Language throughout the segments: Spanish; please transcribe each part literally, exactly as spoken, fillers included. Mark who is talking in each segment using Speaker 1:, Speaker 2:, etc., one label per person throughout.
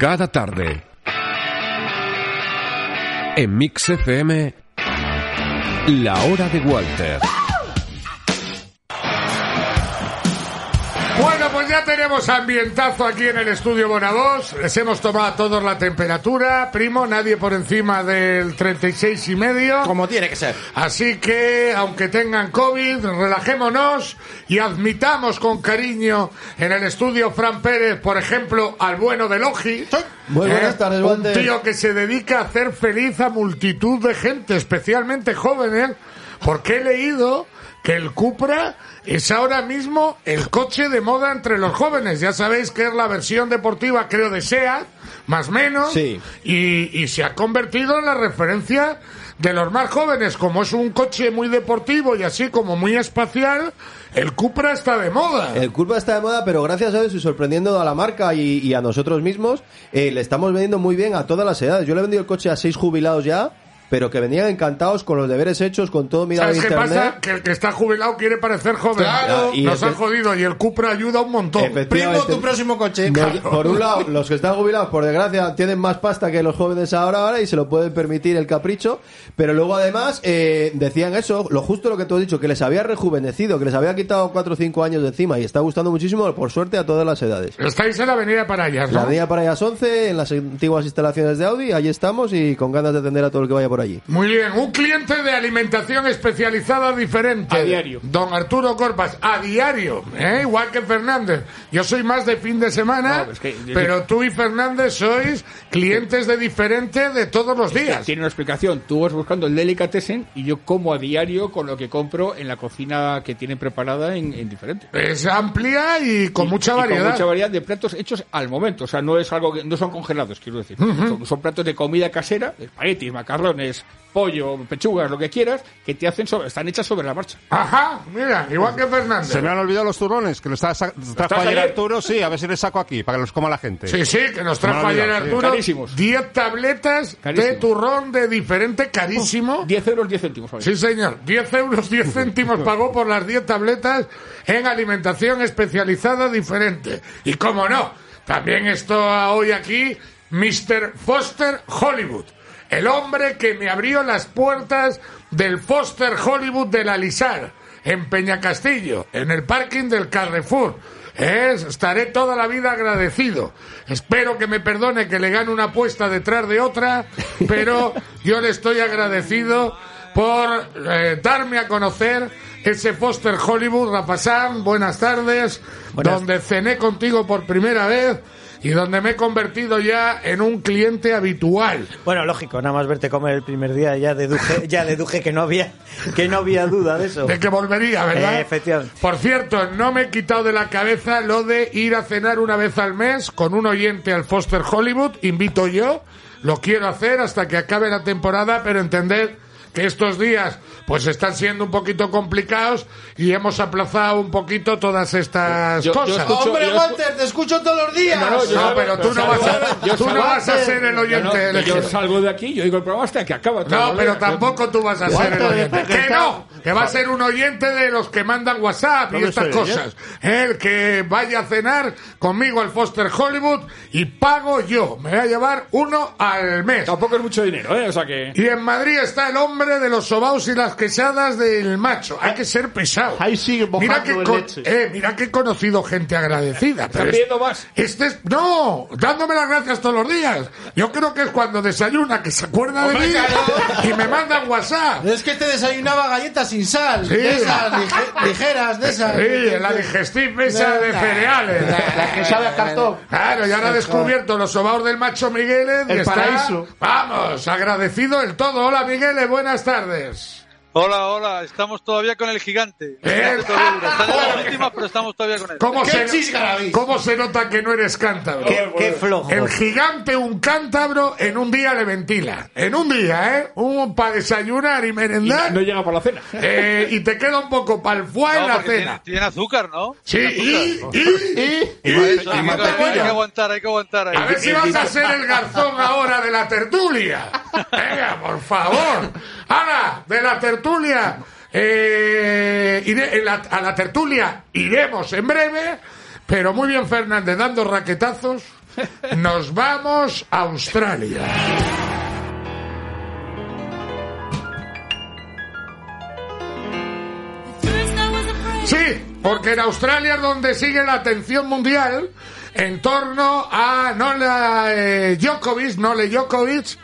Speaker 1: Cada tarde, en Mix F M, La Hora de Walter.
Speaker 2: Bueno, pues ya tenemos ambientazo aquí en el estudio Bonadós. Les hemos tomado a todos la temperatura, primo, nadie por encima del treinta y seis y medio.
Speaker 3: Como tiene que ser.
Speaker 2: Así que, aunque tengan COVID, relajémonos y admitamos con cariño en el estudio Fran Pérez, por ejemplo, al bueno de Logi.
Speaker 3: Muy buenas tardes,
Speaker 2: Un
Speaker 3: Walter.
Speaker 2: tío que se dedica a hacer feliz a multitud de gente, especialmente jóvenes, porque he leído que el Cupra es ahora mismo el coche de moda entre los jóvenes. Ya sabéis que es la versión deportiva, creo, de SEAT, más o menos,
Speaker 3: sí.
Speaker 2: y, y se ha convertido en la referencia de los más jóvenes. Como es un coche muy deportivo y así como muy espacial, el Cupra está de moda.
Speaker 3: El Cupra está de moda, pero gracias a eso y sorprendiendo a la marca y, y a nosotros mismos, eh, le estamos vendiendo muy bien a todas las edades. Yo le he vendido el coche a seis jubilados ya, pero que venían encantados con los deberes hechos, con todo mirado de
Speaker 2: ¿Sabes qué
Speaker 3: internet.
Speaker 2: pasa? Que el que está jubilado quiere parecer joven.
Speaker 3: Claro. Y
Speaker 2: Nos
Speaker 3: efe-
Speaker 2: han jodido y el Cupra ayuda un montón.
Speaker 3: Efectivamente.
Speaker 4: Primo, tu próximo coche.
Speaker 3: No, por un lado, los que están jubilados, por desgracia, tienen más pasta que los jóvenes ahora, ahora y se lo pueden permitir el capricho. Pero luego, además, eh, decían eso, lo justo lo que tú has dicho, que les había rejuvenecido, que les había quitado cuatro o cinco años de encima y está gustando muchísimo, por suerte, a todas las edades.
Speaker 2: Estáis en la avenida Parayas, ¿no?
Speaker 3: La avenida Parayas once, en las antiguas instalaciones de Audi, allí estamos y con ganas de atender a todo el que vaya por allí.
Speaker 2: Muy bien, un cliente de alimentación especializada diferente.
Speaker 5: A diario.
Speaker 2: Don Arturo Corpas, a diario, ¿eh? Igual que Fernández. Yo soy más de fin de semana,
Speaker 5: No, es que-
Speaker 2: pero tú y Fernández sois clientes de diferente de todos los días.
Speaker 5: Tiene una explicación. Tú vas buscando el delicatessen y yo como a diario con lo que compro en la cocina que tienen preparada en, en diferente.
Speaker 2: Es amplia y con
Speaker 5: Y-
Speaker 2: mucha
Speaker 5: y
Speaker 2: variedad.
Speaker 5: Con mucha variedad de platos hechos al momento. O sea, no es algo que no son congelados, quiero decir. son, son platos de comida casera, espaguetis, macarrones, pollo, pechugas, lo que quieras, que te hacen sobre, están hechas sobre la marcha.
Speaker 2: Ajá, mira, igual que Fernández.
Speaker 6: Se me han olvidado los turrones, que los trajo
Speaker 5: trajo
Speaker 6: ayer
Speaker 5: ayer?
Speaker 6: Arturo, sí, a ver si les saco aquí, para que los coma la gente.
Speaker 2: Sí, sí, que nos
Speaker 6: Se me
Speaker 2: trajo
Speaker 6: ha
Speaker 2: ayer
Speaker 6: olvidado, sí.
Speaker 2: Arturo
Speaker 5: Carísimos.
Speaker 2: diez tabletas de
Speaker 5: Carísimos.
Speaker 2: turrón de diferente, carísimo.
Speaker 5: diez euros, diez céntimos. ¿vale?
Speaker 2: Sí, señor. diez euros, diez céntimos pagó por las diez tabletas en alimentación especializada diferente. Y cómo no, también está hoy aquí mister Foster Hollywood. El hombre que me abrió las puertas del Foster Hollywood de la Lizar, en Peñacastillo, en el parking del Carrefour. Es, estaré toda la vida agradecido. Espero que me perdone que le gane una apuesta detrás de otra, pero yo le estoy agradecido por eh, darme a conocer ese Foster Hollywood. Rafa Sam, buenas tardes,
Speaker 4: Buenas.
Speaker 2: donde cené contigo por primera vez y donde me he convertido ya en un cliente habitual.
Speaker 4: Bueno, lógico, nada más verte comer el primer día ya deduje, ya deduje que no había que no había duda de eso.
Speaker 2: De que volvería, ¿verdad?
Speaker 4: Eh, efectivamente.
Speaker 2: Por cierto, no me he quitado de la cabeza lo de ir a cenar una vez al mes con un oyente al Foster Hollywood. Invito yo, lo quiero hacer hasta que acabe la temporada, pero entended que estos días pues están siendo un poquito complicados y hemos aplazado un poquito todas estas
Speaker 5: Yo- yo
Speaker 2: cosas.
Speaker 5: escucho-
Speaker 4: Hombre,
Speaker 5: yo-
Speaker 4: Walter, te escucho todos los días.
Speaker 5: No, no, yo-
Speaker 2: No, pero tú no vas a,
Speaker 5: yo
Speaker 2: tú no
Speaker 5: salgo-
Speaker 2: vas a ser el
Speaker 5: Yo,
Speaker 2: oyente
Speaker 5: no, yo
Speaker 2: elegido.
Speaker 5: salgo de aquí, yo digo el programa hasta que acaba.
Speaker 2: No,
Speaker 5: todo,
Speaker 2: pero
Speaker 5: ¿eh?
Speaker 2: tampoco tú vas a ser el
Speaker 4: Walter,
Speaker 2: oyente.
Speaker 4: que
Speaker 2: Que
Speaker 4: está-
Speaker 2: no, que va a ser un oyente de los que mandan WhatsApp y
Speaker 4: ¿Dónde
Speaker 2: estas
Speaker 4: soy,
Speaker 2: cosas. El que vaya a cenar conmigo al Foster Hollywood y pago yo. Me voy a llevar uno al mes.
Speaker 5: Tampoco es mucho dinero, ¿eh? O sea que...
Speaker 2: Y en Madrid está el hombre de los sobaos y las quesadas del macho. Hay que ser pesado.
Speaker 7: Ahí sigue
Speaker 2: Mira
Speaker 7: mojando
Speaker 2: que,
Speaker 7: en
Speaker 2: con-
Speaker 7: leche.
Speaker 2: eh, mira que he conocido gente agradecida.
Speaker 5: Están
Speaker 2: pero es-
Speaker 5: pidiendo más.
Speaker 2: Este es, no, dándome las gracias todos los días. Yo creo que es cuando desayuna que se acuerda de
Speaker 4: Hombre,
Speaker 2: mí
Speaker 4: claro.
Speaker 2: y me mandan WhatsApp.
Speaker 4: Es que te desayunaba galletas sin sal,
Speaker 2: Sí.
Speaker 4: de esas lige- ligeras, de esas.
Speaker 2: Sí, la digestive esa de cereales.
Speaker 7: La que sabe a cartón.
Speaker 2: Claro, ya ahora he descubierto los sobaos del macho Migueles. y
Speaker 7: El
Speaker 2: está,
Speaker 7: paraíso.
Speaker 2: Vamos, agradecido el todo. Hola Migueles, buenas tardes.
Speaker 8: Hola, hola, estamos todavía con el gigante. El
Speaker 2: Eh,
Speaker 8: gigante todavía dura. Está en
Speaker 2: ah,
Speaker 8: las últimas, pero estamos todavía con él.
Speaker 2: ¿Cómo
Speaker 4: ¡Qué
Speaker 2: se,
Speaker 4: chisgarabis!
Speaker 2: ¿Cómo se nota que no eres cántabro?
Speaker 4: Qué, qué flojo.
Speaker 2: El gigante, un cántabro, en un día le ventila. En un día, ¿eh? Un para desayunar y
Speaker 5: Y
Speaker 2: merendar.
Speaker 5: no llega para la cena.
Speaker 2: eh, y te queda un poco para el foie en
Speaker 8: No,
Speaker 2: la
Speaker 8: porque
Speaker 2: cena.
Speaker 8: tiene, tiene azúcar, ¿no?
Speaker 2: Sí,
Speaker 8: Tiene
Speaker 2: y,
Speaker 8: azúcar.
Speaker 2: y, y,
Speaker 8: Eso, hay, que, hay
Speaker 2: mantequilla.
Speaker 8: que aguantar, hay que aguantar ahí.
Speaker 2: A ver si vas a ser el garzón ahora de la tertulia. Venga, por favor. Ana, de la tertulia. Eh, iré- en la- a la tertulia iremos en breve. Pero muy bien, Fernández, dando raquetazos. nos vamos a Australia. Sí, porque en Australia es donde sigue la atención mundial en torno a Novak eh, Djokovic, Novak Djokovic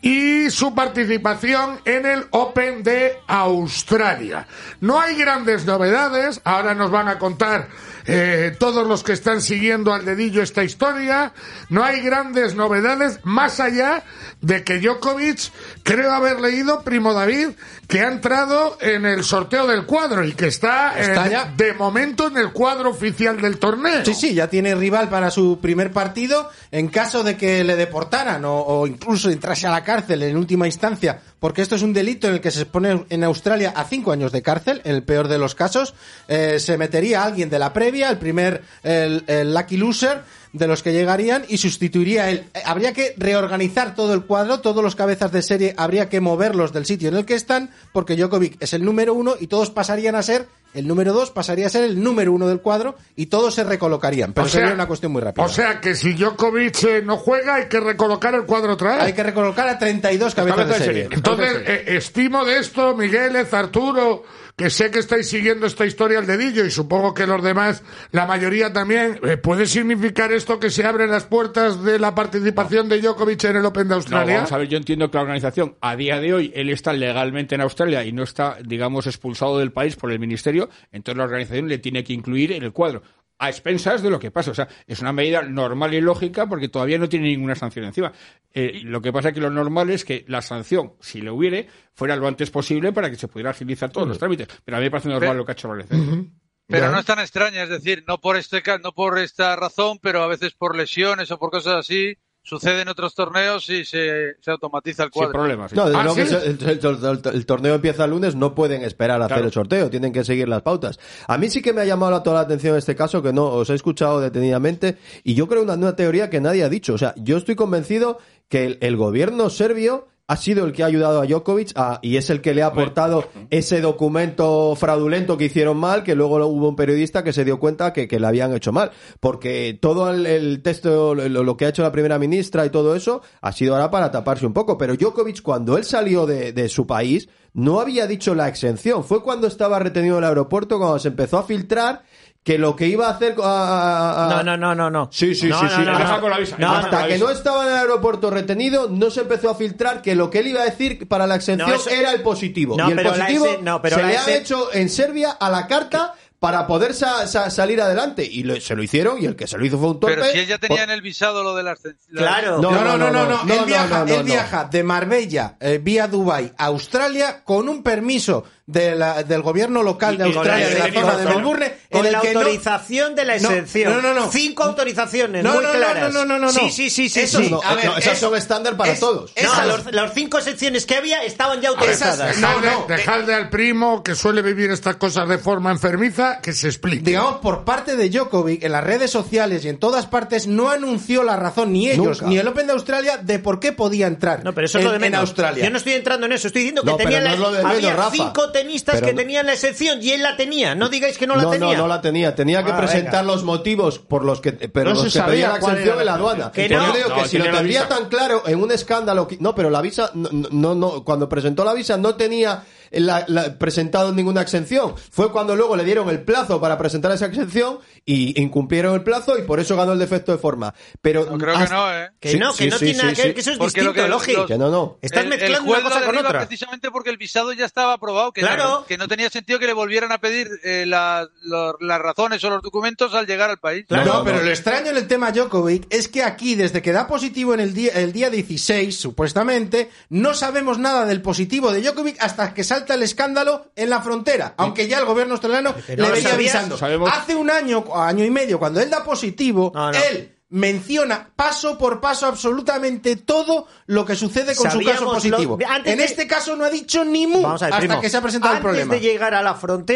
Speaker 2: y su participación en el Open de Australia. No hay grandes novedades, ahora nos van a contar eh, todos los que están siguiendo al dedillo esta historia. No hay grandes novedades más allá de que Djokovic, creo haber leído, Primo David, que ha entrado en el sorteo del cuadro y que está,
Speaker 7: Está
Speaker 2: eh,
Speaker 7: ya.
Speaker 2: de momento en el cuadro oficial del torneo.
Speaker 7: Sí, sí, ya tiene rival para su primer partido. En caso de que le deportaran o, o incluso entrase a la cárcel en última instancia, porque esto es un delito en el que se expone en Australia a cinco años de cárcel, en el peor de los casos, eh, se metería a alguien de la previa, el primer, el, el lucky loser de los que llegarían, y sustituiría él. Eh, habría que reorganizar todo el cuadro, todos los cabezas de serie habría que moverlos del sitio en el que están, porque Djokovic es el número uno y todos pasarían a ser el número dos, pasaría a ser el número uno del cuadro y todos se recolocarían, pero
Speaker 2: O sea-
Speaker 7: sería una cuestión muy rápida.
Speaker 2: O sea que si Djokovic eh, no juega, hay que recolocar el cuadro otra vez.
Speaker 7: Hay que recolocar a treinta y dos cabezas de serie.
Speaker 2: Entonces, eh, estimo de esto, Migueles, Arturo, que sé que estáis siguiendo esta historia al dedillo y supongo que los demás, la mayoría también, eh, ¿puede significar esto que se abren las puertas de la participación de Djokovic en el Open de
Speaker 5: No,
Speaker 2: Australia?
Speaker 5: vamos a ver, yo entiendo que la organización, a día de hoy, él está legalmente en Australia y no está, digamos, expulsado del país por el ministerio, entonces la organización le tiene que incluir en el cuadro, a expensas de lo que pasa. O sea, es una medida normal y lógica porque todavía no tiene ninguna sanción encima. Eh, lo que pasa es que lo normal es que la sanción, si le hubiere, fuera lo antes posible para que se pudiera agilizar todos los trámites. Pero a mí me parece normal
Speaker 8: Pero-
Speaker 5: lo que ha hecho Valencia.
Speaker 8: Pero
Speaker 2: Ya.
Speaker 8: no es tan extraña, es decir, no por este ca- no por esta razón, pero a veces por lesiones o por cosas así, sucede en otros torneos y se, se automatiza el
Speaker 5: Sin
Speaker 8: cuadro.
Speaker 5: problemas.
Speaker 3: No, desde
Speaker 2: ¿Ah,
Speaker 3: luego que
Speaker 2: sí?
Speaker 3: se- el, el- el- el torneo empieza el lunes, no pueden esperar a hacer
Speaker 5: Claro.
Speaker 3: el sorteo, tienen que seguir las pautas. A mí sí que me ha llamado toda la atención este caso, que no os he escuchado detenidamente, y yo creo una, una teoría que nadie ha dicho. O sea, yo estoy convencido que el, el gobierno serbio ha sido el que ha ayudado a Djokovic a- y es el que le ha aportado ese documento fraudulento que hicieron mal, que luego hubo un periodista que se dio cuenta que, que le habían hecho mal. Porque todo el, el texto, lo, lo que ha hecho la primera ministra y todo eso, ha sido ahora para taparse un poco. Pero Djokovic, cuando él salió de, de su país, no había dicho la exención. Fue cuando estaba retenido en el aeropuerto, cuando se empezó a filtrar que lo que iba a hacer... a- a- a-
Speaker 4: No, no, no, no, no.
Speaker 3: Sí, sí,
Speaker 4: No,
Speaker 3: sí,
Speaker 4: no,
Speaker 3: sí.
Speaker 4: no,
Speaker 3: Hasta-
Speaker 4: no.
Speaker 5: con la visa.
Speaker 4: No,
Speaker 3: Hasta
Speaker 5: no,
Speaker 3: que
Speaker 5: eso.
Speaker 3: no estaba en el aeropuerto retenido, no se empezó a filtrar que lo que él iba a decir para la exención
Speaker 4: No, eso-
Speaker 3: era el positivo.
Speaker 4: No,
Speaker 3: y el
Speaker 4: pero la
Speaker 3: positivo
Speaker 4: exe- no, pero
Speaker 3: se
Speaker 4: la
Speaker 3: le
Speaker 4: exe-
Speaker 3: ha hecho en Serbia a la carta para poder sa- sa- salir adelante. Y lo- se lo hicieron y el que se lo hizo fue un torpe.
Speaker 8: Pero si él ya tenía en el visado lo de las...
Speaker 4: Claro.
Speaker 3: No,
Speaker 7: No, no, no, no, no.
Speaker 3: no,
Speaker 7: Él
Speaker 3: no,
Speaker 7: viaja,
Speaker 3: no, no,
Speaker 7: él
Speaker 3: no.
Speaker 7: viaja de Marbella eh, vía Dubái a Australia con un permiso de la- del gobierno local de
Speaker 5: Y- y con
Speaker 7: Australia,
Speaker 5: la
Speaker 7: de la
Speaker 5: exención,
Speaker 7: zona de
Speaker 5: ¿no?
Speaker 7: Melbourne,
Speaker 4: Con
Speaker 7: en el
Speaker 4: la
Speaker 7: que no-
Speaker 4: autorización de la
Speaker 7: No,
Speaker 4: exención.
Speaker 7: no, no, no.
Speaker 4: Cinco autorizaciones
Speaker 7: No,
Speaker 4: muy
Speaker 7: no, no,
Speaker 4: claras.
Speaker 7: no, no, no, no.
Speaker 4: Sí, sí, sí, sí.
Speaker 7: Eso
Speaker 4: sí.
Speaker 3: No,
Speaker 7: A ver,
Speaker 3: no, esas
Speaker 7: es-
Speaker 3: son estándar para
Speaker 7: es-
Speaker 3: todos.
Speaker 7: es-
Speaker 4: No,
Speaker 7: esas-
Speaker 4: los, las cinco secciones que había estaban ya
Speaker 7: Esas-
Speaker 4: autorizadas.
Speaker 7: no,
Speaker 2: Dejadle,
Speaker 7: no,
Speaker 2: dejadle al primo que suele vivir estas cosas de forma enfermiza que se explique.
Speaker 7: digamos, por parte de Djokovic, en las redes sociales y en todas partes, no anunció la razón, ni ellos,
Speaker 3: Nunca.
Speaker 7: ni el Open de Australia, de por qué podía entrar
Speaker 4: No, pero eso es
Speaker 7: en,
Speaker 4: lo de menos.
Speaker 7: en Australia.
Speaker 4: Yo no estoy entrando en eso. Estoy diciendo que
Speaker 3: No, pero
Speaker 4: tenía
Speaker 3: no
Speaker 4: la-
Speaker 3: es lo de menos,
Speaker 4: había
Speaker 3: Rafa.
Speaker 4: cinco tenistas
Speaker 3: Pero
Speaker 4: que
Speaker 3: no-
Speaker 4: tenían la exención y él la tenía. No digáis que no la
Speaker 3: no,
Speaker 4: tenía.
Speaker 3: no, no la tenía. Tenía que
Speaker 4: Ah,
Speaker 3: presentar
Speaker 4: venga.
Speaker 3: los motivos por los que, pero
Speaker 7: No
Speaker 3: los
Speaker 7: se
Speaker 3: que pedían
Speaker 7: sabía
Speaker 3: la
Speaker 7: cuál
Speaker 3: exención
Speaker 7: era
Speaker 3: en la
Speaker 7: la
Speaker 3: aduana.
Speaker 4: Que
Speaker 3: Yo
Speaker 4: no.
Speaker 3: digo
Speaker 5: No,
Speaker 3: que si
Speaker 5: tiene
Speaker 3: lo
Speaker 5: la
Speaker 3: tendría
Speaker 5: visa.
Speaker 3: tan claro en un escándalo, que- no, pero la visa, no, no, no, cuando presentó la visa no tenía la- la- presentado ninguna exención. Fue cuando luego le dieron el plazo para presentar esa exención y incumplieron el plazo y por eso ganó el defecto de forma. Pero
Speaker 8: No, creo que
Speaker 3: hasta-
Speaker 8: no, ¿eh?
Speaker 4: Que
Speaker 3: Sí,
Speaker 4: no, que
Speaker 3: sí,
Speaker 4: no
Speaker 3: sí,
Speaker 4: tiene nada
Speaker 3: sí,
Speaker 4: que ver,
Speaker 3: sí.
Speaker 4: que eso es
Speaker 8: Porque lo
Speaker 4: distinto,
Speaker 8: que
Speaker 4: Logi.
Speaker 8: los-
Speaker 3: que no, no.
Speaker 4: Estás
Speaker 8: el,
Speaker 4: mezclando
Speaker 8: el juez
Speaker 4: una cosa
Speaker 8: lo
Speaker 4: con
Speaker 8: derriba
Speaker 4: otra.
Speaker 8: precisamente porque el visado ya estaba aprobado, que,
Speaker 4: Claro.
Speaker 8: no, que no tenía sentido que le volvieran a pedir eh, la- lo- las razones o los documentos al llegar al país.
Speaker 7: No,
Speaker 3: No, no,
Speaker 7: pero
Speaker 3: no.
Speaker 7: lo extraño en el tema Djokovic es que aquí, desde que da positivo en el día, el día dieciséis, supuestamente, no sabemos nada del positivo de Djokovic hasta que salta el escándalo en la frontera, aunque ya el gobierno australiano
Speaker 4: Que
Speaker 7: le
Speaker 4: no lo
Speaker 7: venía
Speaker 4: sabías.
Speaker 7: avisando.
Speaker 5: Sabemos.
Speaker 7: Hace un año, año y medio, cuando él da positivo,
Speaker 4: No, no.
Speaker 7: él menciona paso por paso absolutamente todo lo que sucede con su
Speaker 4: Sabíamos
Speaker 7: caso positivo.
Speaker 4: lo- antes
Speaker 7: en
Speaker 4: de-
Speaker 7: este caso no ha dicho ni mu
Speaker 4: Vamos a ver,
Speaker 7: hasta
Speaker 4: primo.
Speaker 7: que se ha presentado
Speaker 4: Antes
Speaker 7: el problema.
Speaker 4: de llegar a la frontera,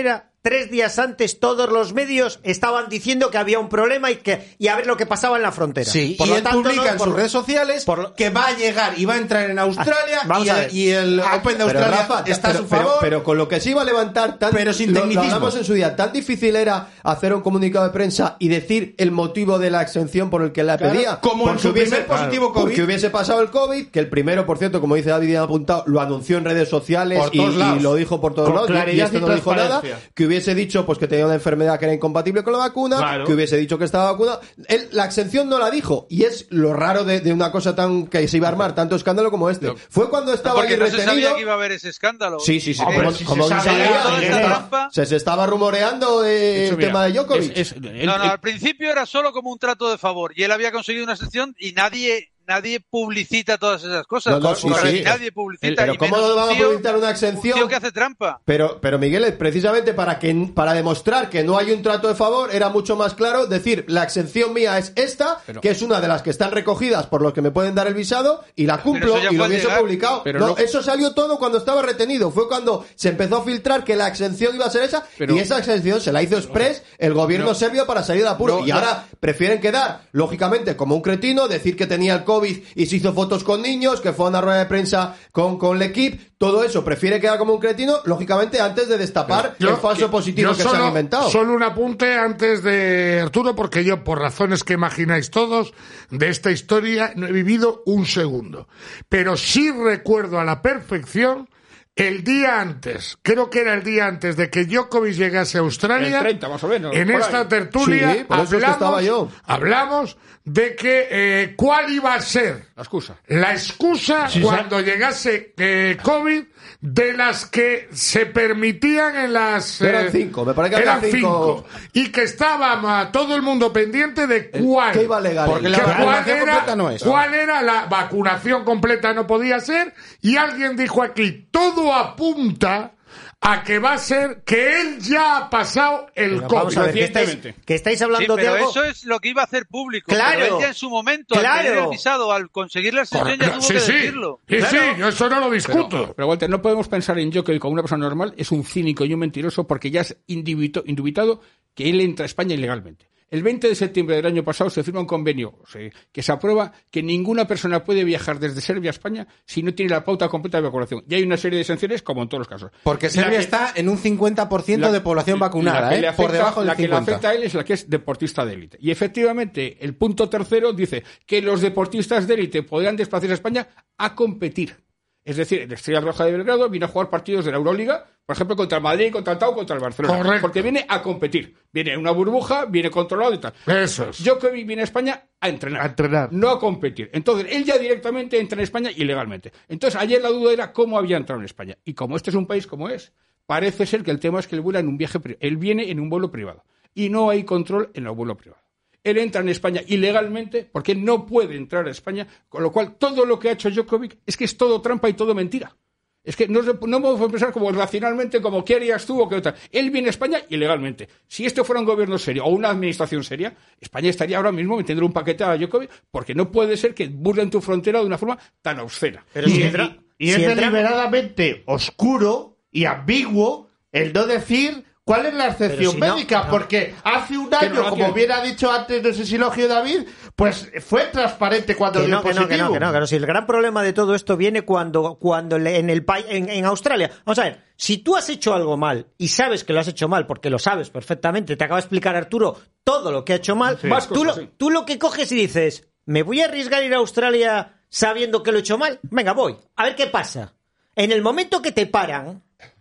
Speaker 4: tres días antes todos los medios estaban diciendo que había un problema y que y a ver lo que pasaba en la frontera.
Speaker 7: Sí,
Speaker 4: por
Speaker 7: y
Speaker 4: lo
Speaker 7: él
Speaker 4: tanto,
Speaker 7: publica
Speaker 4: no,
Speaker 7: en
Speaker 4: por-
Speaker 7: sus redes sociales
Speaker 4: por lo-
Speaker 7: que va a llegar y va a entrar en Australia
Speaker 4: Ah, vamos
Speaker 7: y,
Speaker 4: a
Speaker 7: el,
Speaker 4: ver.
Speaker 7: y el
Speaker 4: Ah,
Speaker 7: Open de
Speaker 3: Pero,
Speaker 7: Australia
Speaker 3: Rafa,
Speaker 7: está
Speaker 3: pero,
Speaker 7: a su
Speaker 3: pero-
Speaker 7: favor.
Speaker 3: pero con lo que se iba a levantar tan,
Speaker 7: Pero sin
Speaker 3: lo- lo,
Speaker 7: tecnicismos.
Speaker 3: hablamos en su día, tan difícil era hacer un comunicado de prensa y decir el motivo de la exención por el que la
Speaker 7: Claro,
Speaker 3: pedía.
Speaker 7: como en
Speaker 3: Porque
Speaker 7: su
Speaker 3: hubiese,
Speaker 7: primer positivo COVID.
Speaker 3: Porque hubiese pasado el COVID, que el primero, por cierto, como dice David y ha apuntado, lo anunció en redes sociales
Speaker 7: Por
Speaker 3: y,
Speaker 7: todos lados.
Speaker 3: y lo dijo por todos
Speaker 9: Con
Speaker 3: lados. Y
Speaker 9: claridad
Speaker 3: este
Speaker 9: y
Speaker 3: no dijo nada.
Speaker 9: transparencia.
Speaker 3: Que hubiese dicho pues que tenía una enfermedad que era incompatible con la vacuna,
Speaker 9: Claro.
Speaker 3: que hubiese dicho que estaba vacunado. Él, la exención no la dijo. Y es lo raro de, de una cosa tan que se iba a armar tanto escándalo como este. Fue cuando estaba
Speaker 8: Porque
Speaker 3: allí
Speaker 8: no se
Speaker 3: retenido.
Speaker 8: sabía que iba a haber ese escándalo.
Speaker 3: Sí, sí, sí.
Speaker 9: Hombre,
Speaker 3: como
Speaker 9: si
Speaker 3: como
Speaker 9: se
Speaker 3: se,
Speaker 9: sabía,
Speaker 3: sabía,
Speaker 8: toda
Speaker 3: se
Speaker 8: esta
Speaker 3: estaba-
Speaker 8: trampa.
Speaker 3: se- se estaba rumoreando de-
Speaker 5: De hecho,
Speaker 3: el
Speaker 5: mira,
Speaker 3: tema de Djokovic.
Speaker 5: es- es- el-
Speaker 8: No, no,
Speaker 5: el-
Speaker 8: al principio era solo como un trato de favor y él había conseguido una excepción y nadie nadie publicita todas esas cosas.
Speaker 3: No, no,
Speaker 8: Por-
Speaker 3: sí,
Speaker 8: por-
Speaker 3: sí.
Speaker 8: Nadie publicita.
Speaker 3: Pero
Speaker 8: y
Speaker 3: ¿cómo
Speaker 8: menos
Speaker 3: no van a
Speaker 8: un tío-
Speaker 3: publicitar una
Speaker 8: un
Speaker 3: exención?
Speaker 8: tío que hace trampa.
Speaker 3: Pero, pero Miguel, es precisamente para que para demostrar que no hay un trato de favor, era mucho más claro decir la exención mía es esta,
Speaker 5: Pero-
Speaker 3: que es una de las que están recogidas por los que me pueden dar el visado, y la cumplo
Speaker 8: eso ya
Speaker 3: y lo
Speaker 8: fue al
Speaker 3: hubiese
Speaker 8: llegar.
Speaker 3: publicado.
Speaker 5: Pero
Speaker 3: no,
Speaker 5: no-
Speaker 3: eso salió todo cuando estaba retenido. Fue cuando se empezó a filtrar que la exención iba a ser esa,
Speaker 5: Pero-
Speaker 3: y esa exención se la hizo express el gobierno
Speaker 5: No.
Speaker 3: serbio para salir de apuro.
Speaker 5: No,
Speaker 3: y
Speaker 5: no.
Speaker 3: ahora prefieren quedar, lógicamente, como un cretino, decir que tenía el COVID y se hizo fotos con niños, que fue a una rueda de prensa con, con el equipo, todo eso, prefiere quedar como un cretino, lógicamente, antes de destapar
Speaker 2: Yo-
Speaker 3: el falso positivo
Speaker 2: yo
Speaker 3: que
Speaker 2: solo,
Speaker 3: se han inventado.
Speaker 2: Solo un apunte antes de Arturo, porque yo, por razones que imagináis todos, de esta historia no he vivido un segundo. Pero sí recuerdo a la perfección el día antes, creo que era el día antes de que Djokovic llegase a Australia.
Speaker 5: El treinta, más o menos,
Speaker 2: En
Speaker 5: por
Speaker 2: esta
Speaker 5: ahí.
Speaker 2: tertulia
Speaker 3: Sí, por eso es que
Speaker 2: hablamos,
Speaker 3: estaba yo.
Speaker 2: hablamos de que eh, cuál iba a ser
Speaker 5: La excusa.
Speaker 2: la excusa
Speaker 9: Sí,
Speaker 2: cuando llegase eh, COVID de las que se permitían en las... eh,
Speaker 3: Eran cinco, me parece que
Speaker 2: eran
Speaker 3: eran cinco.
Speaker 2: Y que estaba ah, todo el mundo pendiente de cuál.
Speaker 3: que iba legal.
Speaker 7: Porque
Speaker 2: que
Speaker 7: la
Speaker 2: cuál
Speaker 7: vacunación
Speaker 2: era,
Speaker 7: completa no es.
Speaker 2: cuál era la vacunación completa, no podía ser. Y alguien dijo aquí, todo apunta a que va a ser que él ya ha pasado el
Speaker 4: Pero
Speaker 2: COVID.
Speaker 4: vamos a ver, que estáis,
Speaker 5: recientemente.
Speaker 4: que estáis
Speaker 8: Sí,
Speaker 4: hablando de
Speaker 8: pero
Speaker 4: algo...
Speaker 8: eso es lo que iba a hacer público.
Speaker 4: Claro.
Speaker 8: Pero él ya en su momento,
Speaker 4: Claro.
Speaker 8: al tener el visado, al conseguir la excepción, ya
Speaker 2: Correcto.
Speaker 8: tuvo
Speaker 2: Sí,
Speaker 8: que
Speaker 2: sí.
Speaker 8: decirlo.
Speaker 2: Sí,
Speaker 8: Claro.
Speaker 2: sí, yo eso no lo discuto.
Speaker 5: Pero, pero Walter, no podemos pensar en Djokovic como una persona normal, es un cínico y un mentiroso porque ya es indubito- indubitado que él entra a España ilegalmente. El veinte de septiembre del año pasado se firma un convenio o sea, que se aprueba que ninguna persona puede viajar desde Serbia a España si no tiene la pauta completa de vacunación. Y hay una serie de sanciones como en todos los casos.
Speaker 7: Porque
Speaker 5: La
Speaker 7: Serbia
Speaker 5: que-
Speaker 7: está en un cincuenta por ciento
Speaker 5: la-
Speaker 7: de población
Speaker 5: la
Speaker 7: vacunada,
Speaker 5: que
Speaker 7: ¿eh?
Speaker 5: le afecta-
Speaker 7: por debajo del
Speaker 5: La que le
Speaker 7: cincuenta.
Speaker 5: afecta a él es la que es deportista de élite. Y efectivamente, el punto tercero dice que los deportistas de élite podrán desplazarse a España a competir. Es decir, el Estrella Roja de Belgrado viene a jugar partidos de la Euroliga, por ejemplo, contra el Madrid, contra el Tau, contra el Barcelona.
Speaker 2: Correcto.
Speaker 5: Porque viene a competir. Viene en una burbuja, viene controlado y tal.
Speaker 2: Eso es.
Speaker 5: Djokovic viene a España a entrenar.
Speaker 2: A entrenar.
Speaker 5: No a competir. Entonces, él ya directamente entra en España ilegalmente. Entonces, ayer la duda era cómo había entrado en España. Y como este es un país como es, parece ser que el tema es que él vuela en un viaje pri- él viene en un vuelo privado. Y no hay control en el vuelo privado. Él entra en España ilegalmente porque él no puede entrar a España, con lo cual todo lo que ha hecho Djokovic es que es todo trampa y todo mentira. Es que no, se- no podemos pensar como racionalmente, como qué harías tú o qué otra. Él viene a España ilegalmente. Si esto fuera un gobierno serio o una administración seria, España estaría ahora mismo metiendo un paquete a Djokovic porque no puede ser que burlen tu frontera de una forma tan obscena.
Speaker 4: Pero
Speaker 9: y,
Speaker 4: si
Speaker 9: y-
Speaker 4: entra-
Speaker 9: y es
Speaker 4: si entra-
Speaker 9: deliberadamente oscuro y ambiguo el no decir cuál es la excepción
Speaker 4: si no,
Speaker 9: médica,
Speaker 4: no.
Speaker 9: porque hace un
Speaker 5: Que
Speaker 9: año,
Speaker 5: no la
Speaker 9: como
Speaker 5: tiene.
Speaker 9: bien ha dicho antes, no sé si lo oye David, pues fue transparente cuando
Speaker 4: Que
Speaker 9: dio
Speaker 4: no, que no,
Speaker 9: positivo.
Speaker 4: que no, que no, que no. Si el gran problema de todo esto viene cuando, cuando le- en el país, en, en Australia. Vamos a ver, si tú has hecho algo mal y sabes que lo has hecho mal, porque lo sabes perfectamente, te acaba de explicar Arturo todo lo que ha hecho mal,
Speaker 5: Más
Speaker 4: tú,
Speaker 5: cosas,
Speaker 4: lo,
Speaker 5: sí.
Speaker 4: tú lo que coges y dices, ¿me voy a arriesgar a ir a Australia sabiendo que lo he hecho mal? Venga, voy. A ver qué pasa. En el momento que te paran,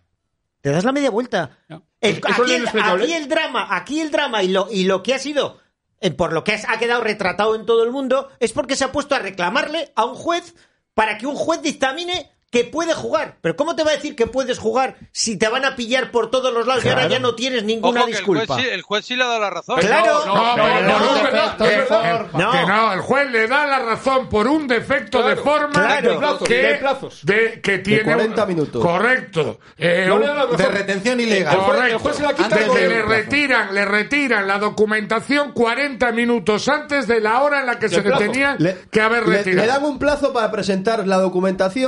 Speaker 4: te das la media vuelta.
Speaker 5: No.
Speaker 4: El-
Speaker 5: Eso es
Speaker 4: aquí, el,
Speaker 5: inexplicable.
Speaker 4: aquí el drama, aquí el drama y lo, y lo que ha sido, eh, por lo que es- ha quedado retratado en todo el mundo, es porque se ha puesto a reclamarle a un juez para que un juez dictamine que puede jugar. Pero ¿cómo te va a decir que puedes jugar si te van a pillar por todos los lados y ahora ya no tienes ninguna
Speaker 8: Ojo, que el juez,
Speaker 4: disculpa?
Speaker 8: sí, el juez sí le ha dado la razón.
Speaker 4: Claro.
Speaker 2: No,
Speaker 5: No,
Speaker 2: pero
Speaker 5: no,
Speaker 2: no,
Speaker 5: no,
Speaker 2: es verdad,
Speaker 9: no,
Speaker 2: que-
Speaker 9: no,
Speaker 2: que-
Speaker 4: no.
Speaker 2: que no, el juez le da la razón por un defecto
Speaker 5: Claro,
Speaker 2: de forma
Speaker 4: claro.
Speaker 5: De plazos,
Speaker 2: que,
Speaker 5: de plazos.
Speaker 2: de- que tiene
Speaker 3: cuarenta minutos.
Speaker 2: Correcto. Eh,
Speaker 5: No
Speaker 2: un-
Speaker 5: le da la razón.
Speaker 7: De retención ilegal.
Speaker 5: El juez-
Speaker 2: Correcto.
Speaker 5: el juez se la quita
Speaker 2: Antes
Speaker 5: con
Speaker 2: que
Speaker 5: el
Speaker 2: le
Speaker 5: plazo.
Speaker 2: retiran, le retiran la documentación cuarenta minutos antes de la hora en la que se le
Speaker 5: plazo.
Speaker 2: tenía
Speaker 3: Le-
Speaker 2: que haber
Speaker 3: le-
Speaker 2: retirado.
Speaker 3: Le dan un plazo para presentar la documentación y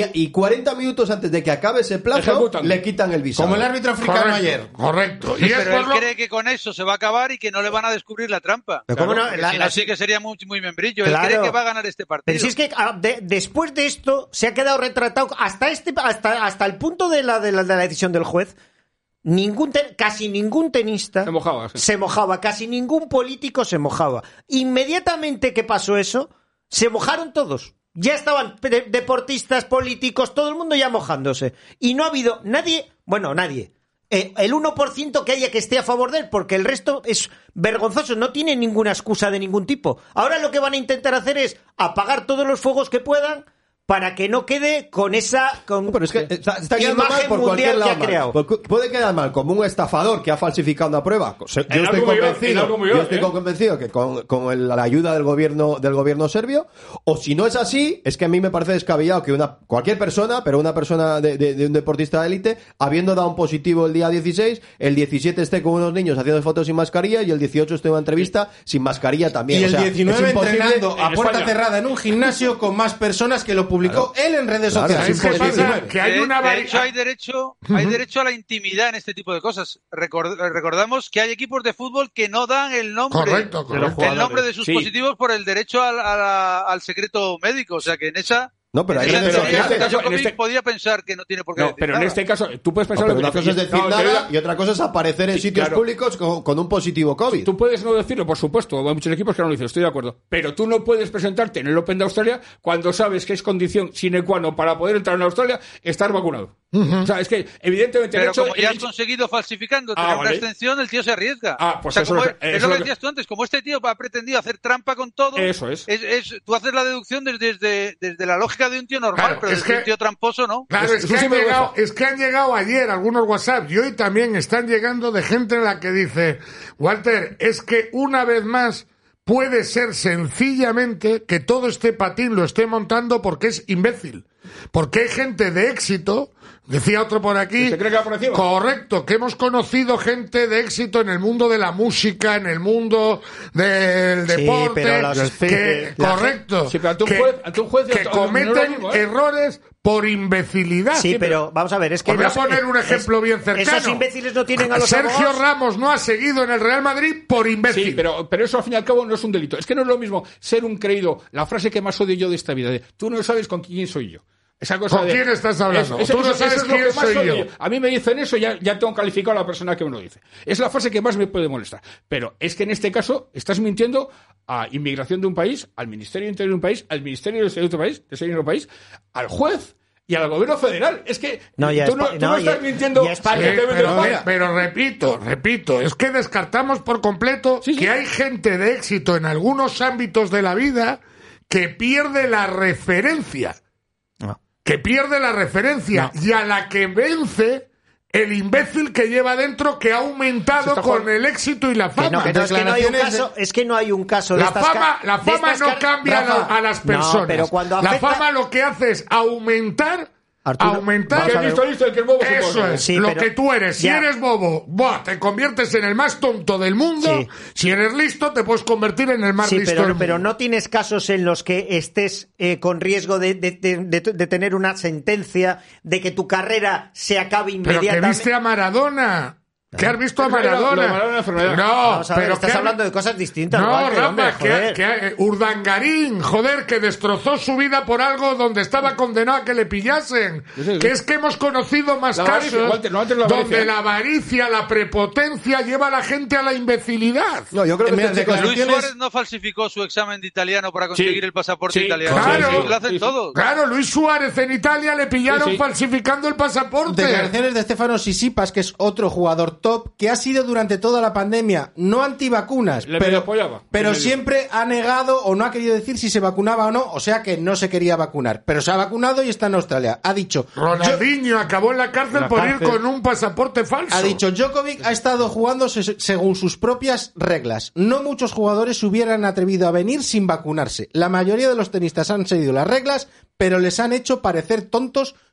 Speaker 3: y cuarenta minutos antes de que acabe ese plazo,
Speaker 5: Ejecutan.
Speaker 3: le quitan el visado.
Speaker 7: Como el árbitro africano
Speaker 2: Correcto,
Speaker 7: ayer.
Speaker 2: Correcto. Y es
Speaker 8: Pero él
Speaker 2: por lo-
Speaker 8: cree que con eso se va a acabar y que no le van a descubrir la trampa.
Speaker 4: Pero cómo no,
Speaker 8: Porque
Speaker 4: la-
Speaker 8: si
Speaker 4: la-
Speaker 8: no, sí que sería muy, muy membrillo.
Speaker 4: Claro.
Speaker 8: Él cree que va a ganar este partido.
Speaker 4: Pero si es que ah, de- después de esto se ha quedado retratado hasta este hasta hasta el punto de la de la, de la decisión del juez. Ningún te- casi ningún tenista
Speaker 5: Se mojaba, sí.
Speaker 4: se mojaba, casi ningún político se mojaba. Inmediatamente que pasó eso, se mojaron todos. Ya estaban de- deportistas, políticos, todo el mundo ya mojándose. Y no ha habido nadie, bueno, nadie. Eh, el uno por ciento que haya que esté a favor de él, porque el resto es vergonzoso, no tiene ninguna excusa de ningún tipo. Ahora lo que van a intentar hacer es apagar todos los fuegos que puedan para que no quede con esa con
Speaker 3: Pero es que está, está quedando mal
Speaker 4: imagen
Speaker 3: por cualquier
Speaker 4: mundial que
Speaker 3: lado.
Speaker 4: ha
Speaker 3: mal.
Speaker 4: creado.
Speaker 3: Porque puede quedar mal como un estafador que ha falsificado una prueba. O sea, yo
Speaker 5: En
Speaker 3: estoy
Speaker 5: algo muy bien, en
Speaker 3: convencido,
Speaker 5: algo muy
Speaker 3: yo
Speaker 5: bien,
Speaker 3: estoy
Speaker 5: ¿eh?
Speaker 3: convencido que con, con el- la ayuda del gobierno del gobierno serbio, o si no es así, es que a mí me parece descabellado que una cualquier persona, pero una persona de, de- de un deportista de élite, habiendo dado un positivo el día dieciséis, el diecisiete esté con unos niños haciendo fotos sin mascarilla y el dieciocho esté en una entrevista sin mascarilla también.
Speaker 7: Y
Speaker 3: O
Speaker 7: el
Speaker 3: sea,
Speaker 7: diecinueve
Speaker 3: es imposible-
Speaker 7: entrenando a
Speaker 5: en
Speaker 7: puerta
Speaker 5: España.
Speaker 7: cerrada en un gimnasio con más personas que lo publicó él en redes
Speaker 3: Claro,
Speaker 7: sociales.
Speaker 2: ¿sabes qué
Speaker 7: El
Speaker 2: pasa?
Speaker 7: diecinueve.
Speaker 2: Que hay
Speaker 8: de,
Speaker 2: una
Speaker 8: de
Speaker 2: vari-
Speaker 8: hecho, hay derecho, hay derecho a la intimidad en este tipo de cosas. Record- recordamos que hay equipos de fútbol que no dan el nombre,
Speaker 2: Correcto, correcto.
Speaker 8: el nombre de sus
Speaker 5: Sí.
Speaker 8: positivos por el derecho al, a la- al secreto médico. O sea que en esa,
Speaker 3: No, pero hay
Speaker 8: en esa
Speaker 3: redes
Speaker 8: teoría,
Speaker 3: sociales.
Speaker 5: caso- en
Speaker 8: Djokovic
Speaker 5: este-
Speaker 8: podía pensar que no tiene por qué
Speaker 5: No,
Speaker 8: decir
Speaker 5: pero en
Speaker 8: nada.
Speaker 5: este caso, tú puedes
Speaker 3: No,
Speaker 5: pensar
Speaker 3: pero
Speaker 5: lo
Speaker 3: una
Speaker 5: que
Speaker 3: cosa es
Speaker 5: no,
Speaker 3: decir
Speaker 5: te
Speaker 3: nada
Speaker 5: digo-
Speaker 3: y otra cosa es aparecer en
Speaker 5: Sí,
Speaker 3: sitios
Speaker 5: claro.
Speaker 3: públicos con, con un positivo COVID.
Speaker 5: Tú puedes no decirlo, por supuesto, hay muchos equipos que no lo dicen, estoy de acuerdo. Pero tú no puedes presentarte en el Open de Australia cuando sabes que es condición sine qua non para poder entrar en Australia estar vacunado. O sea, es que evidentemente el
Speaker 8: Pero
Speaker 5: hecho-
Speaker 8: como ya
Speaker 5: el
Speaker 8: has
Speaker 5: hecho-
Speaker 8: conseguido falsificando,
Speaker 5: Ah,
Speaker 8: tener
Speaker 5: vale.
Speaker 8: una extensión, el tío se arriesga.
Speaker 5: Ah, pues
Speaker 8: O sea,
Speaker 5: eso
Speaker 8: como
Speaker 5: es-
Speaker 8: es,
Speaker 5: eso
Speaker 8: es
Speaker 5: es
Speaker 8: lo
Speaker 5: lo
Speaker 8: que
Speaker 5: que-
Speaker 8: decías tú antes, como este tío ha pretendido hacer trampa con todo,
Speaker 5: Eso es.
Speaker 8: es- tú haces la deducción desde, desde, desde la lógica de un tío normal,
Speaker 2: Claro,
Speaker 8: pero
Speaker 2: es
Speaker 8: desde
Speaker 2: que-
Speaker 8: un tío tramposo no.
Speaker 2: Claro,
Speaker 5: Es-
Speaker 2: es,
Speaker 5: es
Speaker 2: que
Speaker 5: un
Speaker 2: han
Speaker 5: sinvergüenza.
Speaker 2: llegado, es que han llegado ayer algunos WhatsApp y hoy también están llegando de gente en la que dice, Walter, es que una vez más puede ser sencillamente que todo este patín lo esté montando porque es imbécil. Porque hay gente de éxito, decía otro por aquí,
Speaker 5: ¿Que se cree que va por encima?
Speaker 2: correcto, que hemos conocido gente de éxito en el mundo de la música, en el mundo del
Speaker 4: Sí,
Speaker 2: deporte,
Speaker 4: pero los-
Speaker 2: que,
Speaker 4: la-
Speaker 2: correcto,
Speaker 5: Sí, pero ante un
Speaker 2: que,
Speaker 5: juez- ante un juez
Speaker 2: que
Speaker 5: no- no es lo
Speaker 2: cometen
Speaker 5: mismo, ¿eh?
Speaker 2: errores por imbecilidad.
Speaker 4: Sí, pero vamos a ver, es que
Speaker 2: Os voy a
Speaker 4: los-
Speaker 2: poner un
Speaker 4: es-
Speaker 2: ejemplo bien cercano.
Speaker 4: Esos imbéciles no tienen a los
Speaker 2: Sergio
Speaker 4: abogados.
Speaker 2: Ramos no ha seguido en el Real Madrid por imbécil.
Speaker 5: Sí, pero, pero eso al fin y al cabo no es un delito. Es que no es lo mismo ser un creído. La frase que más odio yo de esta vida, de tú no sabes con quién soy yo. Esa cosa
Speaker 2: ¿Con
Speaker 5: de-
Speaker 2: quién estás hablando?
Speaker 5: Eso-
Speaker 2: Tú no
Speaker 5: eso-
Speaker 2: sabes
Speaker 5: eso es lo
Speaker 2: quién
Speaker 5: que más
Speaker 2: soy
Speaker 5: odio.
Speaker 2: yo.
Speaker 5: A mí me dicen eso, ya, ya tengo calificado a la persona que me lo dice. Es la frase que más me puede molestar. Pero es que en este caso estás mintiendo a inmigración de un país, al Ministerio de Interior de un país, al Ministerio de Exterior de otro país, de Exterior de otro país, al juez y al gobierno federal. Es que
Speaker 4: No, ya
Speaker 5: tú no,
Speaker 4: Espa-
Speaker 5: tú no
Speaker 4: no,
Speaker 5: estás
Speaker 4: ya-
Speaker 5: mintiendo
Speaker 4: ya España-
Speaker 5: al
Speaker 2: Sí,
Speaker 5: que te vende
Speaker 2: pero,
Speaker 5: España.
Speaker 2: pero repito, repito, es que descartamos por completo
Speaker 5: Sí, sí.
Speaker 2: que hay gente de éxito en algunos ámbitos de la vida que pierde la referencia.
Speaker 4: No.
Speaker 2: Que pierde la referencia y a la que vence el imbécil que lleva dentro que ha
Speaker 5: Se
Speaker 2: aumentado
Speaker 5: está
Speaker 2: con
Speaker 5: jugando.
Speaker 2: el éxito y la
Speaker 4: Que no,
Speaker 2: fama.
Speaker 4: que no, es que no hay un
Speaker 7: Declaraciones de-
Speaker 4: caso, es que no hay un caso de
Speaker 2: La
Speaker 4: estas
Speaker 2: fama,
Speaker 4: ca-
Speaker 2: la
Speaker 4: de
Speaker 2: fama
Speaker 4: estas
Speaker 2: no
Speaker 4: car-
Speaker 2: cambia
Speaker 7: Rafa,
Speaker 2: a, a las
Speaker 4: no,
Speaker 2: personas.
Speaker 4: pero cuando
Speaker 2: la
Speaker 4: afecta-
Speaker 2: fama lo que hace es aumentar,
Speaker 4: Arturo,
Speaker 2: aumentar.
Speaker 4: vamos a ver.
Speaker 5: listo, listo, el que es bobo se
Speaker 2: Eso
Speaker 5: pone.
Speaker 2: es,
Speaker 4: Sí,
Speaker 2: lo
Speaker 4: pero-
Speaker 2: que tú eres. Si
Speaker 4: ya.
Speaker 2: eres bobo, buah, te conviertes en el más tonto del mundo.
Speaker 4: Sí.
Speaker 2: Si eres listo, te puedes convertir en el más
Speaker 4: Sí,
Speaker 2: listo
Speaker 4: pero,
Speaker 2: del
Speaker 4: pero
Speaker 2: mundo.
Speaker 4: no tienes casos en los que estés eh, con riesgo de, de- de- de- de tener una sentencia, de que tu carrera se acabe
Speaker 2: Pero que
Speaker 4: inmediatamente.
Speaker 2: viste a Maradona. ¿Qué has visto a
Speaker 5: Pero lo- lo
Speaker 2: Maradona?
Speaker 5: de Maradona es enfermedad.
Speaker 2: No,
Speaker 4: Vamos a ver,
Speaker 2: pero
Speaker 4: estás
Speaker 2: que-
Speaker 4: hablando de cosas distintas.
Speaker 2: No,
Speaker 4: Walter,
Speaker 2: Rafa,
Speaker 4: hombre,
Speaker 2: que,
Speaker 4: joder.
Speaker 2: que eh, Urdangarín, joder, que destrozó su vida por algo donde estaba condenado a que le pillasen.
Speaker 5: Sí, sí, sí.
Speaker 2: Que es que hemos conocido más
Speaker 5: La avaricia,
Speaker 2: casos
Speaker 5: Walter, no, antes la
Speaker 2: donde
Speaker 5: avaricia.
Speaker 2: la avaricia, la prepotencia lleva a la gente a la imbecilidad.
Speaker 3: No, yo creo que
Speaker 7: Mira,
Speaker 3: este chico-
Speaker 7: declaraciones-
Speaker 8: Luis Suárez no falsificó su examen de italiano para conseguir
Speaker 5: Sí.
Speaker 8: el pasaporte
Speaker 5: Sí,
Speaker 8: italiano.
Speaker 2: claro.
Speaker 8: Sí, lo hacen
Speaker 5: Sí, sí.
Speaker 8: todos.
Speaker 2: Claro, Luis Suárez en Italia le pillaron
Speaker 5: Sí, sí.
Speaker 2: falsificando el pasaporte.
Speaker 7: Declaraciones de Stefano Sisipas, que es otro jugador top, que ha sido durante toda la pandemia no antivacunas,
Speaker 5: Le medio
Speaker 7: pero,
Speaker 5: apoyaba.
Speaker 7: pero
Speaker 5: Le medio.
Speaker 7: siempre ha negado o no ha querido decir si se vacunaba o no, o sea que no se quería vacunar. Pero se ha vacunado y está en Australia. Ha dicho, yo-
Speaker 2: Ronaldinho acabó en la cárcel
Speaker 3: La
Speaker 2: por
Speaker 3: cárcel.
Speaker 2: ir con un pasaporte falso.
Speaker 7: ha dicho, Djokovic ha estado jugando se- según sus propias reglas. No muchos jugadores se hubieran atrevido a venir sin vacunarse. La mayoría de los tenistas han seguido las reglas, pero les han hecho parecer tontos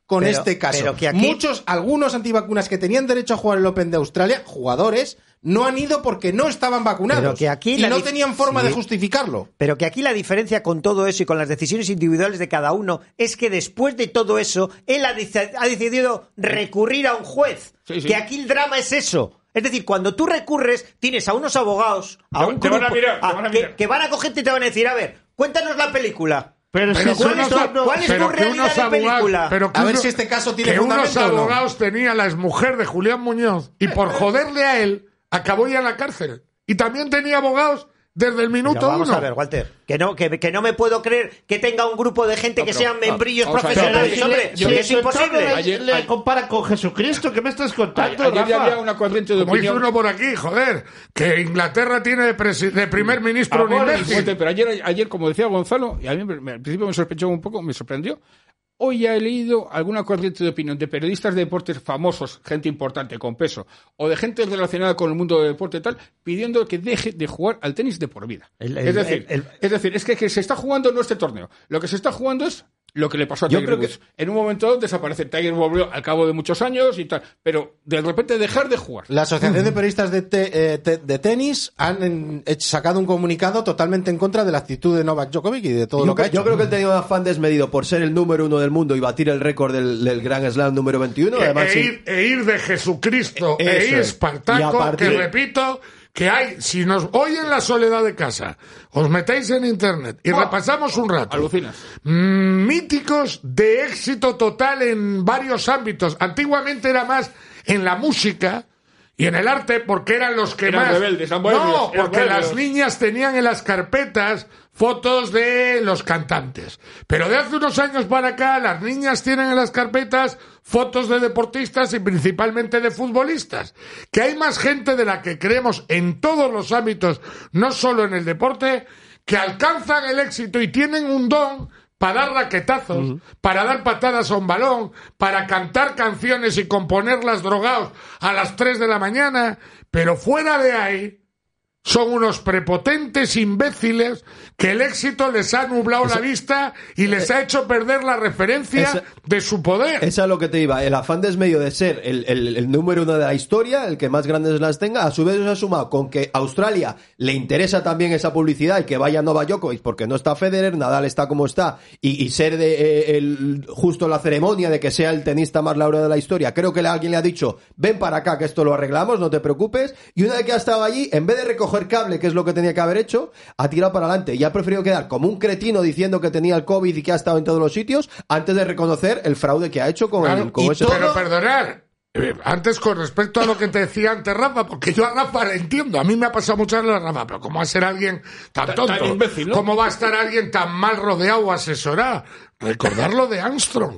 Speaker 7: con
Speaker 4: Pero-
Speaker 7: este caso.
Speaker 4: pero que aquí-
Speaker 7: Muchos, algunos antivacunas que tenían derecho a jugar el Open de Australia, jugadores, no han ido porque no estaban vacunados.
Speaker 4: Pero que aquí
Speaker 7: y
Speaker 4: la
Speaker 7: no
Speaker 4: dif-
Speaker 7: tenían forma
Speaker 4: sí.
Speaker 7: de justificarlo.
Speaker 4: Pero que aquí la diferencia con todo eso y con las decisiones individuales de cada uno es que después de todo eso, él ha, dec- ha decidido recurrir a un juez.
Speaker 5: Sí, sí.
Speaker 4: Que aquí el drama es eso. Es decir, cuando tú recurres, tienes a unos abogados, a
Speaker 5: Te-
Speaker 4: un
Speaker 5: te van a
Speaker 4: grupo,
Speaker 5: mirar, te
Speaker 4: a-
Speaker 5: van a
Speaker 4: que,
Speaker 5: mirar.
Speaker 4: que van a cogerte y te van a decir, a ver, cuéntanos la película.
Speaker 9: Pero,
Speaker 2: Pero
Speaker 9: si
Speaker 2: que
Speaker 4: ¿Cuál es
Speaker 2: unos
Speaker 4: tu,
Speaker 2: ab-
Speaker 4: cuál es
Speaker 2: pero
Speaker 4: tu
Speaker 2: que
Speaker 4: realidad
Speaker 2: unos
Speaker 4: de
Speaker 2: abogados-
Speaker 4: película?
Speaker 2: pero que
Speaker 7: A ver
Speaker 2: uno-
Speaker 7: si este caso tiene
Speaker 2: que unos
Speaker 7: fundamento o no.
Speaker 2: abogados tenía la exmujer de Julián Muñoz y por joderle a él acabó ya en la cárcel. Y también tenía abogados desde el minuto
Speaker 4: Pero vamos
Speaker 2: uno.
Speaker 4: a ver, Walter, que no, que, que no me puedo creer que tenga un grupo de gente
Speaker 5: No,
Speaker 4: que
Speaker 5: pero,
Speaker 4: sean
Speaker 5: no,
Speaker 4: membrillos
Speaker 5: vamos a ver,
Speaker 4: profesionales,
Speaker 9: si
Speaker 4: hombre,
Speaker 9: le-
Speaker 4: que
Speaker 9: si
Speaker 4: es
Speaker 9: su entorno
Speaker 4: imposible.
Speaker 9: le-
Speaker 5: Ayer-
Speaker 9: le
Speaker 5: ayer-
Speaker 9: compara con Jesucristo, ¿qué me estás contando,
Speaker 5: Ayer ya
Speaker 9: Rafa?
Speaker 5: había una corriente de
Speaker 2: Como hizo
Speaker 5: opinión.
Speaker 2: uno por aquí, joder, que Inglaterra tiene de, presi- de primer ministro un
Speaker 9: Ah, Boris.
Speaker 2: imbécil.
Speaker 5: Fuerte, pero ayer, ayer, como decía Gonzalo, y a mí me- al principio me sospechó un poco, me sorprendió. Hoy ya he leído alguna corriente de opinión de periodistas de deportes famosos, gente importante, con peso, o de gente relacionada con el mundo del deporte y tal, pidiendo que deje de jugar al tenis de por vida.
Speaker 4: El- el-
Speaker 5: es decir,
Speaker 4: el- el-
Speaker 5: es decir, es que, que se está jugando no este torneo. Lo que se está jugando es lo que le pasó a
Speaker 4: Yo
Speaker 5: Tiger
Speaker 4: creo que-
Speaker 5: Woods. En un momento dado desaparece. Tiger volvió al cabo de muchos años y tal, pero de repente dejar de jugar.
Speaker 7: La Asociación de Periodistas de, te- eh, te- de Tenis han en- hecho- sacado un comunicado totalmente en contra de la actitud de Novak Djokovic y de todo
Speaker 3: Yo,
Speaker 7: lo que ha
Speaker 3: cre- yo
Speaker 7: hecho.
Speaker 3: creo que él tenía un afán desmedido por ser el número uno del mundo y batir el récord del, del Grand Slam número veintiuno.
Speaker 2: E,
Speaker 3: Además,
Speaker 2: e
Speaker 3: sí.
Speaker 2: ir, e ir de Jesucristo,
Speaker 3: E-
Speaker 2: e
Speaker 3: eso
Speaker 2: ir
Speaker 3: es.
Speaker 2: Espartaco,
Speaker 3: Y a partir-
Speaker 2: que repito, que hay, si nos hoy en la soledad de casa, os metéis en internet y repasamos un rato.
Speaker 5: Alucinas.
Speaker 2: Mm, míticos de éxito total en varios ámbitos. Antiguamente era más en la música y en el arte porque eran los que
Speaker 5: Eran
Speaker 2: más...
Speaker 5: rebeldes, eran bohemios,
Speaker 2: no,
Speaker 5: eran
Speaker 2: porque
Speaker 5: bohemios.
Speaker 2: las niñas tenían en las carpetas fotos de los cantantes. Pero de hace unos años para acá, las niñas tienen en las carpetas fotos de deportistas y principalmente de futbolistas. Que hay más gente de la que creemos en todos los ámbitos, no solo en el deporte, que alcanzan el éxito y tienen un don para dar raquetazos, para dar patadas a un balón, para cantar canciones y componerlas drogados a las tres de la mañana, pero fuera de ahí son unos prepotentes imbéciles que el éxito les ha nublado la vista y les ha hecho perder la referencia
Speaker 3: Esa-
Speaker 2: de su poder.
Speaker 3: Esa es lo que te iba. El afán desmedio de ser el, el- el número uno de la historia, el que más grandes las tenga, a su vez se ha sumado con que a Australia le interesa también esa publicidad y que vaya Novak Djokovic porque no está Federer, Nadal está como está y, y ser de, eh, el, justo la ceremonia de que sea el tenista más laureado de la historia. Creo que le- alguien le ha dicho, ven para acá que esto lo arreglamos, no te preocupes. Y una vez que ha estado allí, en vez de recoger cable, que es lo que tenía que haber hecho, ha tirado para adelante y ha preferido quedar como un cretino diciendo que tenía el COVID y que ha estado en todos los sitios antes de reconocer el fraude que ha hecho con,
Speaker 2: Claro,
Speaker 3: el, con
Speaker 2: y
Speaker 3: ese...
Speaker 2: Pero perdonar, eh, antes con respecto a lo que te decía antes Rafa, porque yo a Rafa le entiendo, a mí me ha pasado muchas veces Rafa, pero ¿cómo va a ser alguien tan
Speaker 5: Tan-
Speaker 2: tonto?
Speaker 5: tan imbécil, ¿no?
Speaker 2: ¿Cómo va a estar alguien tan mal rodeado o asesorado? Recordar lo de Armstrong.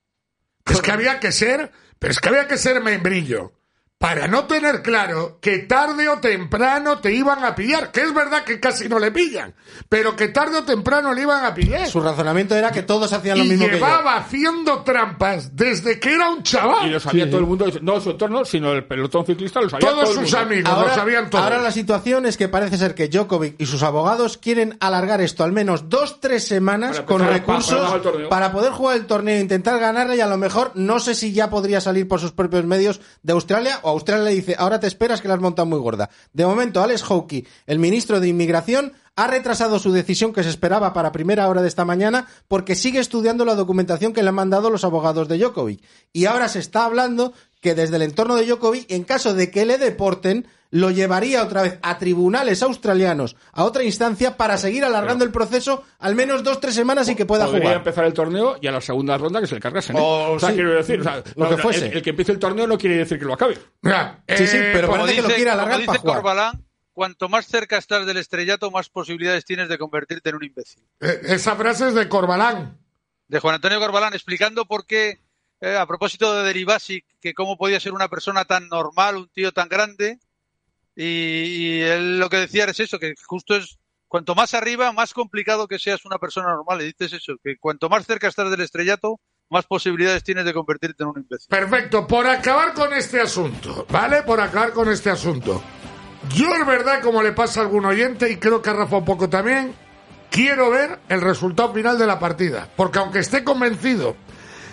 Speaker 2: Es que había que ser, pero es que había que ser membrillo para no tener claro que tarde o temprano te iban a pillar, que es verdad que casi no le pillan, pero que tarde o temprano le iban a pillar.
Speaker 7: Su razonamiento era que todos hacían lo
Speaker 2: Y
Speaker 7: mismo que yo.
Speaker 2: llevaba haciendo trampas desde que era un chaval.
Speaker 5: Y lo sabía todo el mundo, no su entorno, sino el pelotón ciclista, lo sabía
Speaker 2: Todos
Speaker 5: todo el
Speaker 2: sus
Speaker 5: mundo.
Speaker 2: amigos lo sabían todo.
Speaker 7: ahora la situación es que parece ser que Djokovic y sus abogados quieren alargar esto al menos dos, tres semanas
Speaker 5: Para
Speaker 7: con
Speaker 5: empezar,
Speaker 7: recursos
Speaker 5: para jugar el torneo.
Speaker 7: para poder jugar el torneo e intentar ganarle y a lo mejor no sé si ya podría salir por sus propios medios de Australia o Australia le dice ahora te esperas que la has montado muy gorda. De momento Alex Houghey, el ministro de Inmigración, ha retrasado su decisión que se esperaba para primera hora de esta mañana porque sigue estudiando la documentación que le han mandado los abogados de Djokovic. Y ahora se está hablando que desde el entorno de Djokovic, en caso de que le deporten, lo llevaría otra vez a tribunales australianos, a otra instancia, para seguir alargando el proceso al menos dos, tres semanas y que pueda
Speaker 5: Podría
Speaker 7: jugar.
Speaker 5: empezar el torneo y a la segunda ronda que se le cargasen. ¿eh?
Speaker 7: O
Speaker 5: o sea,
Speaker 7: sí,
Speaker 5: quiero decir, o sea,
Speaker 7: lo
Speaker 5: no,
Speaker 7: que fuese.
Speaker 5: El, el que empiece el torneo no quiere decir que lo acabe.
Speaker 2: Mira,
Speaker 7: Sí, sí,
Speaker 2: eh,
Speaker 7: pero
Speaker 2: como
Speaker 7: parece que lo
Speaker 8: dice,
Speaker 7: quiere
Speaker 8: como
Speaker 7: alargar
Speaker 8: dice
Speaker 7: para jugar.
Speaker 8: Corbalán, cuanto más cerca estás del estrellato, más posibilidades tienes de convertirte en un imbécil.
Speaker 2: eh, esa frase es de Corbalán.
Speaker 8: De Juan Antonio Corbalán, explicando por qué, eh, a propósito de Derivasic, que cómo podía ser una persona tan normal, un tío tan grande, y, y él lo que decía es eso, que justo es, cuanto más arriba, más complicado que seas una persona normal. Y dices eso, que cuanto más cerca estás del estrellato, más posibilidades tienes de convertirte en un imbécil.
Speaker 2: Perfecto, por acabar con este asunto, ¿vale? Por acabar con este asunto. Yo, es verdad, como le pasa a algún oyente, y creo que a Rafa un poco también, quiero ver el resultado final de la partida. Porque aunque esté convencido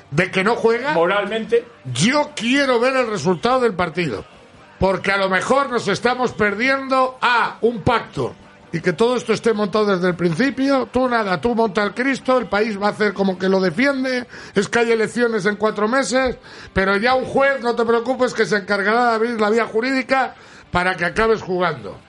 Speaker 2: de que no juega,
Speaker 5: moralmente,
Speaker 2: yo quiero ver el resultado del partido. Porque a lo mejor nos estamos perdiendo a un pacto y que todo esto esté montado desde el principio. Tú nada, tú monta el Cristo, el país va a hacer como que lo defiende, es que hay elecciones en cuatro meses, pero ya un juez, no te preocupes, que se encargará de abrir la vía jurídica para que acabes jugando.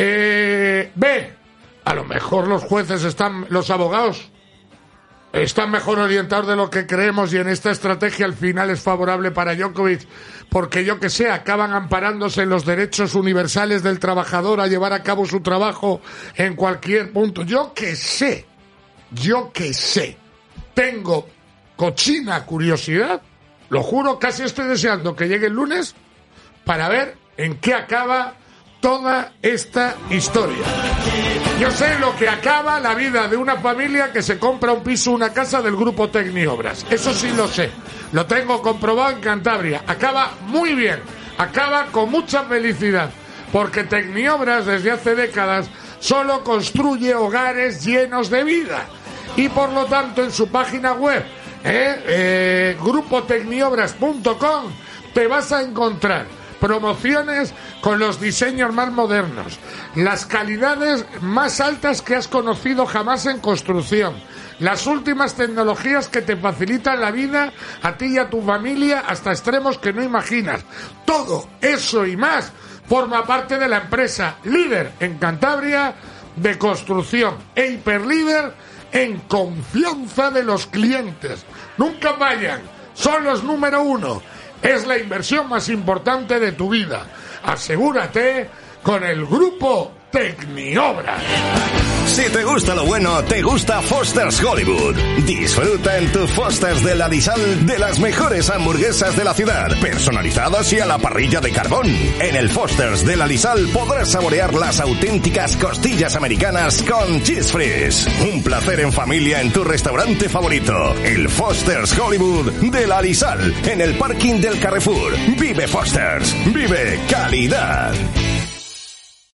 Speaker 2: Eh, B, a lo mejor los jueces están, los abogados están mejor orientados de lo que creemos y en esta estrategia al final es favorable para Djokovic porque yo que sé, acaban amparándose en los derechos universales del trabajador a llevar a cabo su trabajo en cualquier punto. Yo que sé, yo que sé, tengo cochina curiosidad, lo juro, casi estoy deseando que llegue el lunes para ver en qué acaba toda esta historia. Yo sé lo que acaba la vida de una familia que se compra un piso, una casa del grupo Tecniobras. Eso sí lo sé. Lo tengo comprobado en Cantabria. Acaba muy bien. Acaba con mucha felicidad. Porque Tecniobras desde hace décadas solo construye hogares llenos de vida. Y por lo tanto en su página web, eh, eh, grupo tecniobras punto com, te vas a encontrar promociones con los diseños más modernos, las calidades más altas que has conocido jamás en construcción, las últimas tecnologías que te facilitan la vida a ti y a tu familia hasta extremos que no imaginas. Todo eso y más forma parte de la empresa líder en Cantabria de construcción e hiperlíder en confianza de los clientes. Nunca fallan, son los número uno. Es la inversión más importante de tu vida. Asegúrate con el grupo Tecniobras.
Speaker 10: Si te gusta lo bueno, te gusta Foster's Hollywood. Disfruta en tu Foster's de la Disal de las mejores hamburguesas de la ciudad, personalizadas y a la parrilla de carbón. En el Foster's de la Disal podrás saborear las auténticas costillas americanas con cheese fries. Un placer en familia en tu restaurante favorito, el Foster's Hollywood de la Disal, en el parking del Carrefour. Vive Foster's, vive calidad.